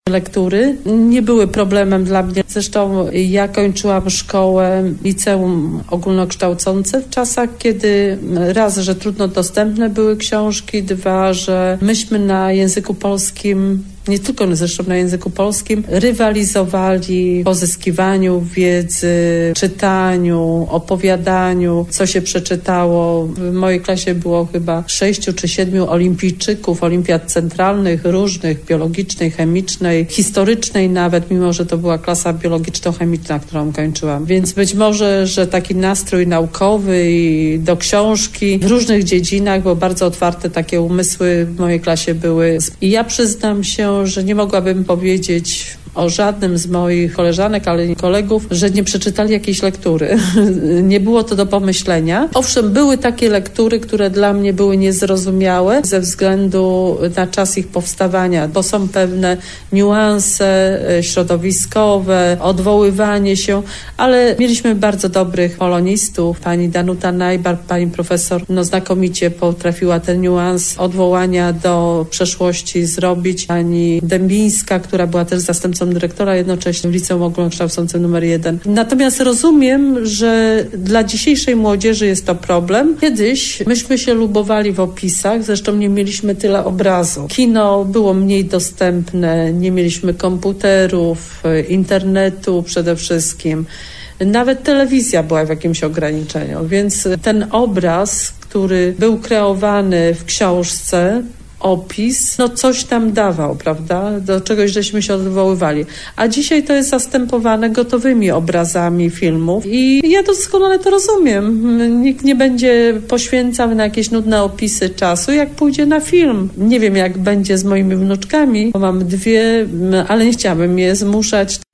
lektury nie były problemem dla mnie. Zresztą ja kończyłam szkołę, liceum ogólnokształcące w czasach, kiedy raz, że trudno dostępne były książki, dwa, że myśmy na języku polskim, nie tylko zresztą na języku polskim, rywalizowali w pozyskiwaniu wiedzy, czytaniu, opowiadaniu, co się przeczytało. W mojej klasie było chyba 6 czy 7 olimpijczyków, olimpiad centralnych, różnych, biologicznej, chemicznej, historycznej nawet, mimo że to była klasa biologiczno-chemiczna, którą kończyłam. Więc być może, że taki nastrój naukowy i do książki w różnych dziedzinach, bo bardzo otwarte takie umysły w mojej klasie były. I ja przyznam się, że nie mogłabym powiedzieć o żadnym z moich koleżanek, ale i kolegów, że nie przeczytali jakiejś lektury. Nie było to do pomyślenia. Owszem, były takie lektury, które dla mnie były niezrozumiałe ze względu na czas ich powstawania, bo są pewne niuanse środowiskowe, odwoływanie się, ale mieliśmy bardzo dobrych polonistów. Pani Danuta Najbar, pani profesor, znakomicie potrafiła ten niuans odwołania do przeszłości zrobić. Pani Dębińska, która była też zastępcą dyrektora jednocześnie w Liceum Ogólnokształcącym nr 1. Natomiast rozumiem, że dla dzisiejszej młodzieży jest to problem. Kiedyś myśmy się lubowali w opisach, zresztą nie mieliśmy tyle obrazu. Kino było mniej dostępne, nie mieliśmy komputerów, internetu przede wszystkim. Nawet telewizja była w jakimś ograniczeniu, więc ten obraz, który był kreowany w książce, opis, coś tam dawał, prawda? Do czegoś żeśmy się odwoływali. A dzisiaj to jest zastępowane gotowymi obrazami filmów i ja doskonale to rozumiem. Nikt nie będzie poświęcał na jakieś nudne opisy czasu, jak pójdzie na film. Nie wiem, jak będzie z moimi wnuczkami, bo mam 2, ale nie chciałabym je zmuszać